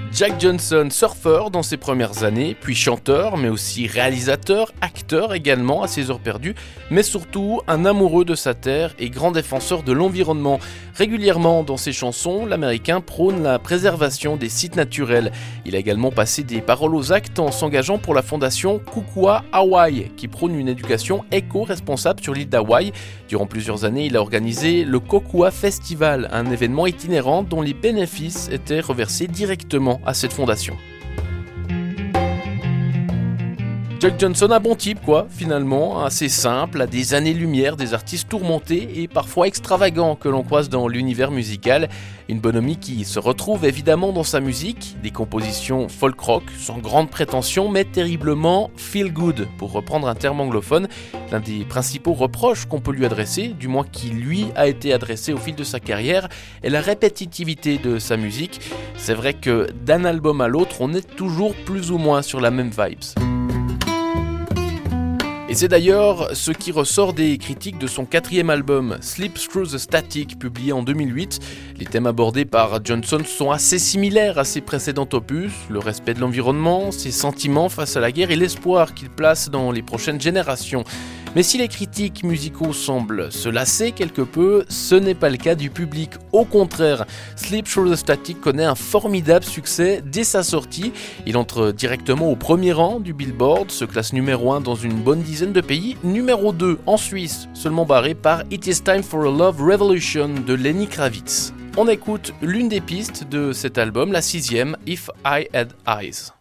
Jack Johnson, surfeur dans ses premières années, puis chanteur, mais aussi réalisateur, acteur également à ses heures perdues, mais surtout un amoureux de sa terre et grand défenseur de l'environnement. Régulièrement dans ses chansons, l'Américain prône la préservation des sites naturels. Il a également passé des paroles aux actes en s'engageant pour la fondation Kukua Hawaii, qui prône une éducation éco-responsable sur l'île d'Hawaï. Durant plusieurs années, il a organisé le Kokua Festival, un événement itinérant dont les bénéfices étaient reversés directement à cette fondation. Jack Johnson, un bon type finalement, assez simple, à des années-lumière des artistes tourmentés et parfois extravagants que l'on croise dans l'univers musical. Une bonhomie qui se retrouve évidemment dans sa musique, des compositions folk-rock, sans grande prétention mais terriblement feel-good, pour reprendre un terme anglophone. L'un des principaux reproches qu'on peut lui adresser, du moins qui lui a été adressé au fil de sa carrière, est la répétitivité de sa musique. C'est vrai que d'un album à l'autre, on est toujours plus ou moins sur la même vibes. Et c'est d'ailleurs ce qui ressort des critiques de son 4e album, Sleep Through the Static, publié en 2008. Les thèmes abordés par Johnson sont assez similaires à ses précédents opus, le respect de l'environnement, ses sentiments face à la guerre et l'espoir qu'il place dans les prochaines générations. Mais si les critiques musicaux semblent se lasser quelque peu, ce n'est pas le cas du public. Au contraire, Sleep Through the Static connaît un formidable succès dès sa sortie. Il entre directement au premier rang du Billboard, se classe numéro 1 dans une bonne dizaine de pays, numéro 2 en Suisse, seulement barré par It Is Time for a Love Revolution de Lenny Kravitz. On écoute l'une des pistes de cet album, la 6e, If I Had Eyes.